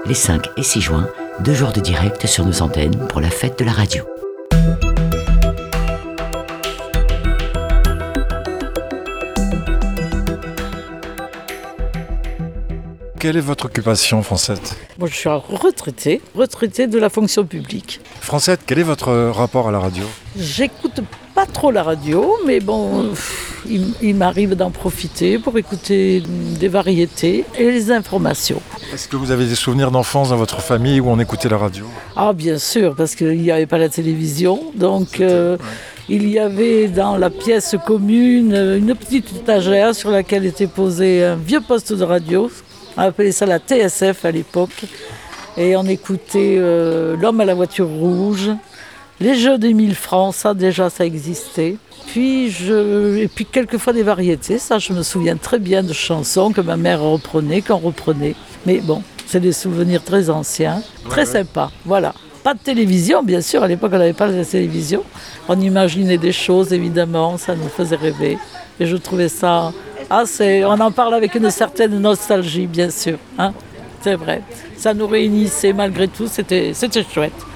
les 5 et 6 juin, 2 jours de direct sur nos antennes pour la fête de la radio. Quelle est votre occupation, Francette ? Moi, je suis retraitée de la fonction publique. Francette, quel est votre rapport à la radio ? J'écoute pas trop la radio, mais bon, il m'arrive d'en profiter pour écouter des variétés et les informations. Est-ce que vous avez des souvenirs d'enfance dans votre famille où on écoutait la radio ? Ah, bien sûr, parce qu'il n'y avait pas la télévision, donc il y avait dans la pièce commune une petite étagère sur laquelle était posé un vieux poste de radio. On appelait ça la TSF à l'époque. Et on écoutait L'homme à la voiture rouge, les jeux des 1000 francs, ça déjà ça existait. Et puis quelquefois des variétés, ça je me souviens très bien de chansons que ma mère reprenait, qu'on reprenait. Mais bon, c'est des souvenirs très anciens, très sympas, voilà. Pas de télévision, bien sûr, à l'époque on n'avait pas de télévision. On imaginait des choses évidemment, ça nous faisait rêver. Et je trouvais ça... on en parle avec une certaine nostalgie, bien sûr. Hein, c'est vrai. Ça nous réunissait malgré tout, c'était chouette.